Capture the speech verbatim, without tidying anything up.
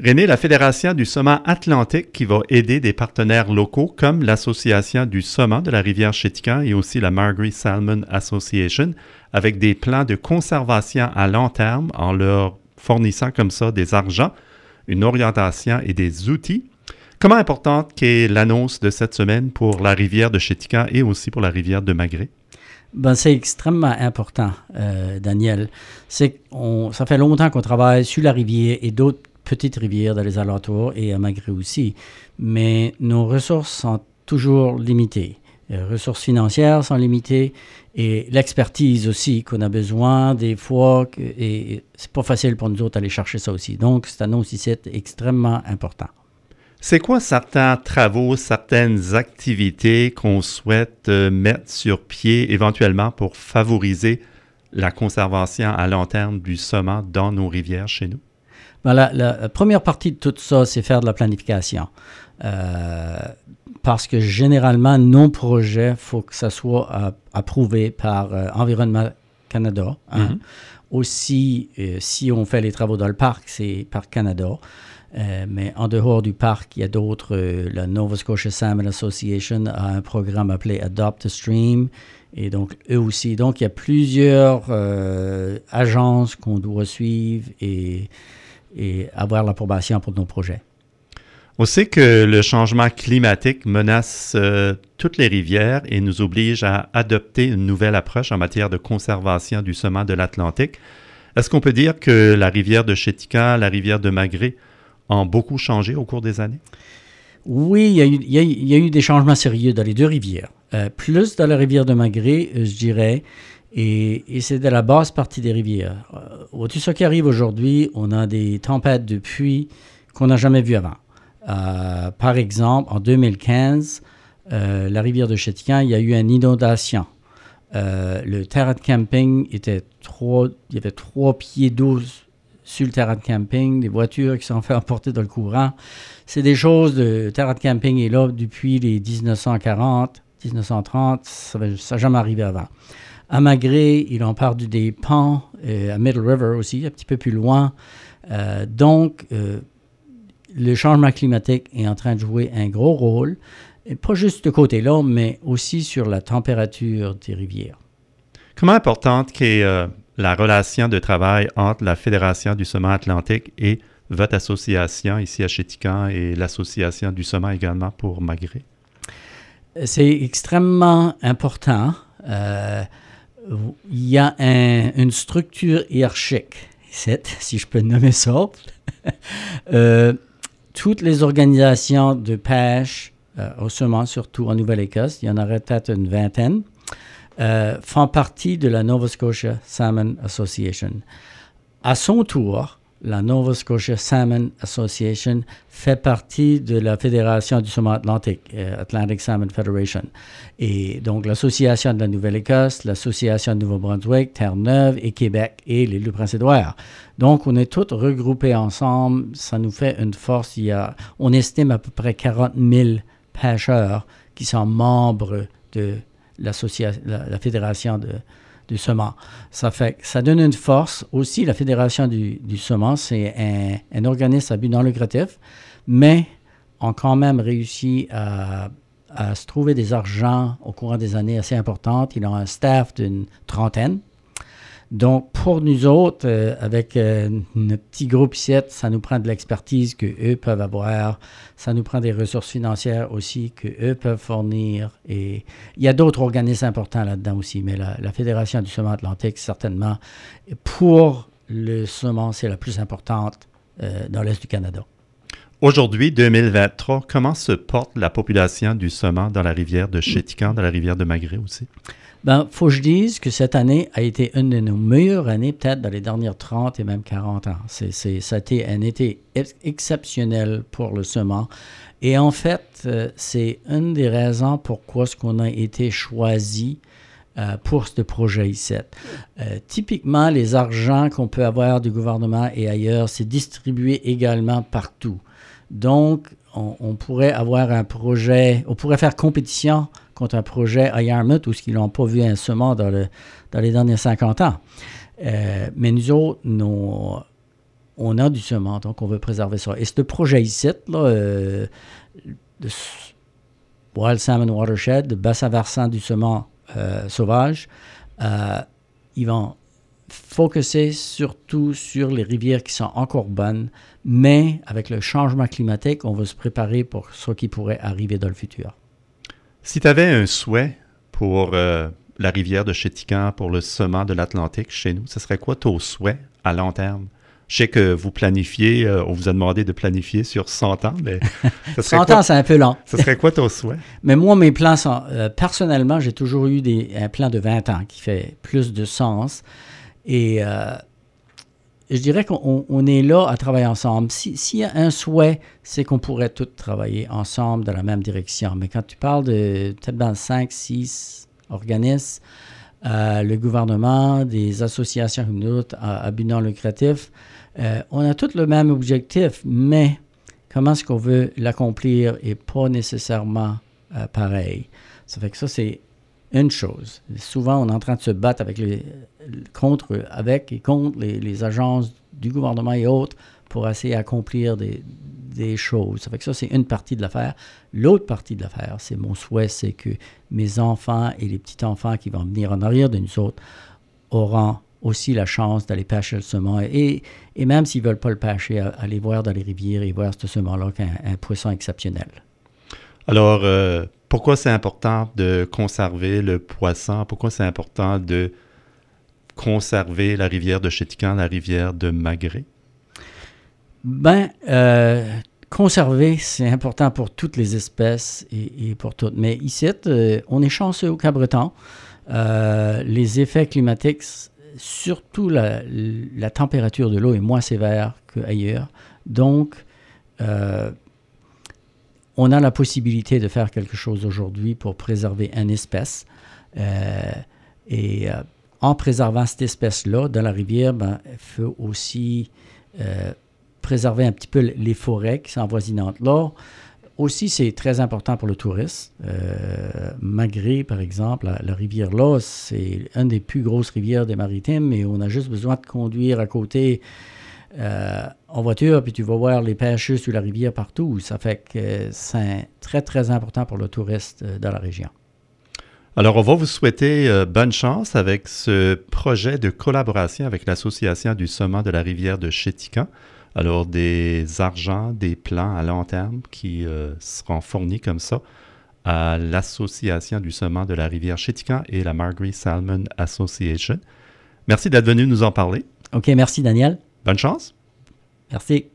René, la Fédération du saumon atlantique qui va aider des partenaires locaux comme l'Association du saumon de la rivière Chéticamp et aussi la Margaree Salmon Association avec des plans de conservation à long terme en leur fournissant comme ça des argents, une orientation et des outils. Comment importante qu'est l'annonce de cette semaine pour la rivière de Chéticamp et aussi pour la rivière de Margaree? Ben, c'est extrêmement important, euh, Daniel. C'est on, ça fait longtemps qu'on travaille sur la rivière et d'autres petites rivières dans les alentours et à Margaree aussi. Mais nos ressources sont toujours limitées. Les ressources financières sont limitées et l'expertise aussi qu'on a besoin des fois. Que, et c'est pas facile pour nous autres d'aller chercher ça aussi. Donc, cette annonce ici est extrêmement important. C'est quoi certains travaux, certaines activités qu'on souhaite euh, mettre sur pied éventuellement pour favoriser la conservation à long terme du saumon dans nos rivières chez nous? Ben, la, la, la première partie de tout ça, c'est faire de la planification. Euh, parce que généralement, nos projets, il faut que ça soit euh, approuvé par euh, Environnement Canada. Hein. Mm-hmm. Aussi, euh, si on fait les travaux dans le parc, c'est Parc Canada. Euh, mais en dehors du parc, il y a d'autres. Euh, la Nova Scotia Salmon Association a un programme appelé Adopt a Stream. Et donc, eux aussi. Donc, il y a plusieurs euh, agences qu'on doit suivre et et avoir l'approbation pour nos projets. On sait que le changement climatique menace euh, toutes les rivières et nous oblige à adopter une nouvelle approche en matière de conservation du saumon de l'Atlantique. Est-ce qu'on peut dire que la rivière de Chéticamp, la rivière de Margaree ont beaucoup changé au cours des années? Oui, il y a eu, il y a, il y a eu des changements sérieux dans les deux rivières. Euh, plus dans la rivière de Margaree, euh, je dirais. Et, et c'est de la basse partie des rivières. Euh, tout ce qui arrive aujourd'hui, on a des tempêtes de pluie qu'on n'a jamais vues avant. Euh, par exemple, en deux mille quinze, euh, la rivière de Chéticamp, il y a eu une inondation. Euh, le terrain de camping était trois, il y avait trois pieds d'eau sur le terrain de camping, des voitures qui sont fait emporter dans le courant. C'est des choses, le terrain de camping est là depuis les dix-neuf cent quarante, dix-neuf cent trente, ça n'a jamais arrivé avant. À Margaree, il en parle des ponts, euh, à Middle River aussi, un petit peu plus loin. Euh, donc, euh, le changement climatique est en train de jouer un gros rôle, et pas juste de côté-là, mais aussi sur la température des rivières. Comment importante qu'est euh, la relation de travail entre la Fédération du saumon atlantique et votre association ici à Chéticamp et l'Association du saumon également pour Margaree? C'est extrêmement important. Euh, Il y a un, une structure hiérarchique, si je peux nommer ça. euh, toutes les organisations de pêche euh, au saumon, surtout en Nouvelle-Écosse, il y en aurait peut-être une vingtaine, euh, font partie de la Nova Scotia Salmon Association. À son tour, la Nova Scotia Salmon Association fait partie de la Fédération du saumon atlantique, euh, Atlantic Salmon Federation. Et donc, l'Association de la Nouvelle-Écosse, l'Association de Nouveau-Brunswick, Terre-Neuve et Québec et les Loups-Prince-Édouard. Donc, on est tous regroupés ensemble. Ça nous fait une force. Il y a, on estime à peu près quarante mille pêcheurs qui sont membres de l'association, la, la Fédération de du saumon. Ça fait, ça donne une force. Aussi, la Fédération du, du saumon, c'est un, un organisme à but non lucratif, mais ont quand même réussi à, à se trouver des argents au courant des années assez importantes. Ils ont un staff d'une trentaine. Donc, pour nous autres, euh, avec euh, notre petit groupe ici, ça nous prend de l'expertise qu'eux peuvent avoir. Ça nous prend des ressources financières aussi qu'eux peuvent fournir. Et il y a d'autres organismes importants là-dedans aussi, mais la, la Fédération du saumon atlantique, certainement, pour le saumon, c'est la plus importante euh, dans l'Est du Canada. Aujourd'hui, deux mille vingt-trois, comment se porte la population du saumon dans la rivière de Chéticamp, dans la rivière de Margaree aussi? Ben, faut que je dise que cette année a été une de nos meilleures années, peut-être dans les dernières trente et même quarante ans. C'est, c'est, ça a été un été ex- exceptionnel pour le saumon. Et en fait, euh, c'est une des raisons pourquoi ce qu'on a été choisi euh, pour ce projet ici. Euh, typiquement, les argents qu'on peut avoir du gouvernement et ailleurs, c'est distribué également partout. Donc, on, on pourrait avoir un projet, on pourrait faire compétition contre un projet à Yarmouth où ils n'ont pas vu un saumon dans, le, dans les derniers cinquante ans. Euh, mais nous autres, nos, on a du saumon, donc on veut préserver ça. Et ce projet ici, là, euh, de Wild Salmon Watershed, de bassin versant du saumon euh, sauvage, euh, ils vont focuser surtout sur les rivières qui sont encore bonnes, mais avec le changement climatique, on va se préparer pour ce qui pourrait arriver dans le futur. Si tu avais un souhait pour euh, la rivière de Chéticamp, pour le saumon de l'Atlantique chez nous, ce serait quoi ton souhait à long terme? Je sais que vous planifiez, euh, on vous a demandé de planifier sur cent ans, mais ce serait cent quoi, ans, c'est un peu long. Ce serait quoi ton souhait? Mais moi, mes plans sont... Euh, personnellement, j'ai toujours eu des, un plan de vingt ans qui fait plus de sens. Et euh, je dirais qu'on on est là à travailler ensemble. Si, s'il y a un souhait, c'est qu'on pourrait tous travailler ensemble dans la même direction. Mais quand tu parles de peut-être dans cinq, six organismes, euh, le gouvernement, des associations comme nous, à, à but non lucratif, euh, on a tous le même objectif, mais comment est-ce qu'on veut l'accomplir n'est pas nécessairement euh, pareil. Ça fait que ça, c'est une chose. Souvent, on est en train de se battre avec les, contre, avec et contre les, les agences du gouvernement et autres pour essayer d'accomplir des, des choses. Ça fait que ça, c'est une partie de l'affaire. L'autre partie de l'affaire, c'est mon souhait, c'est que mes enfants et les petits-enfants qui vont venir en arrière de nous autres auront aussi la chance d'aller pêcher le saumon. Et, et même s'ils ne veulent pas le pêcher, aller voir dans les rivières et voir ce saumon-là qu'un un poisson exceptionnel. Alors, euh, pourquoi c'est important de conserver le poisson? Pourquoi c'est important de conserver la rivière de Chéticamp, la rivière de Magret? Ben, euh, conserver, c'est important pour toutes les espèces et, et pour toutes. Mais ici, euh, on est chanceux au Cap-Breton. Euh, les effets climatiques, surtout la, la température de l'eau est moins sévère qu'ailleurs. Donc, euh, on a la possibilité de faire quelque chose aujourd'hui pour préserver une espèce. Euh, et euh, en préservant cette espèce-là dans la rivière, ben, il faut aussi euh, préserver un petit peu les forêts qui sont avoisinantes là. Aussi, c'est très important pour le tourisme. Euh, Magret, par exemple, la, la rivière là, c'est une des plus grosses rivières des Maritimes, mais on a juste besoin de conduire à côté euh, en voiture, puis tu vas voir les pêcheurs sur la rivière partout. Ça fait que c'est très, très important pour le touriste euh, dans la région. Alors, on va vous souhaiter euh, bonne chance avec ce projet de collaboration avec l'Association du saumon de la rivière de Chéticamp. Alors, des argents, des plans à long terme qui euh, seront fournis comme ça à l'Association du saumon de la rivière Chéticamp et la Margery Salmon Association. Merci d'être venu nous en parler. OK, merci Daniel. Bonne chance. Merci.